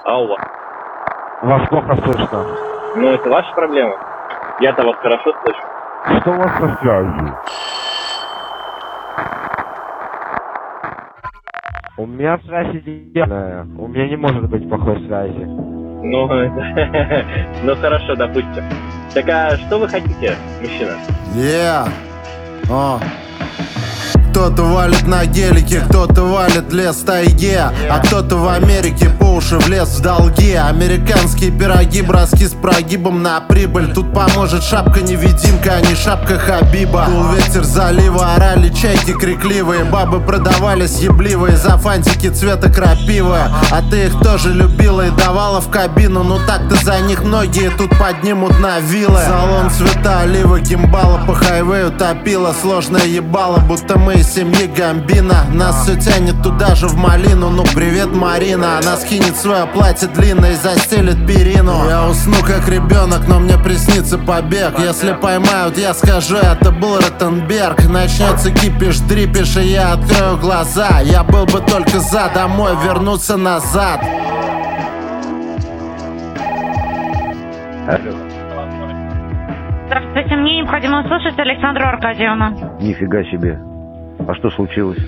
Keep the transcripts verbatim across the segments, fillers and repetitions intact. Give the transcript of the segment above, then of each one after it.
Алло. Вас плохо слышно. Ну, это ваша проблема. Я-то вас хорошо слышу. Что у вас со связью? У меня связь идеальная. У меня не может быть плохой связи. Ну, ну хорошо, допустим. Так а что вы хотите, мужчина? Yeah. О. Кто-то валит на гелике, кто-то валит лес в тайге, а кто-то в Америке по уши влез в долги. Американские пироги, броски с прогибом на прибыль. Тут поможет шапка-невидимка, а не шапка Хабиба. Дул ветер залива, орали чайки крикливые. Бабы продавались ебливые за фантики цвета крапивы. А ты их тоже любила и давала в кабину. Ну так-то за них многие тут поднимут на вилы. Салон цвета оливы, гимбала по хайвею топила. Сложное ебало, будто мы из семьи Гамбина. Нас все тянет туда же в малину. Ну привет, Марина. Она скинет свое платье длинное и застелит перину. Я усну как ребенок, но мне приснится побег. Если поймают, я скажу, это был Ротенберг. Начнется кипиш, дрипиш, и я открою глаза. Я был бы только за домой вернуться назад. Алло. Здравствуйте, мне необходимо услышать Александру Аркадьевну. Нифига себе. А что случилось?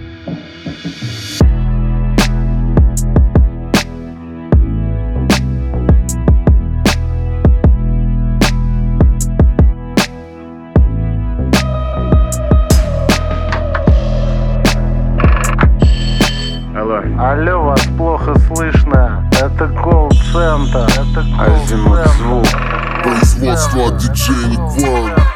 Алло. Алло, вас плохо слышно. Это колл-центр. Это колл-центр. Азимут звук. Производство диджей Никван.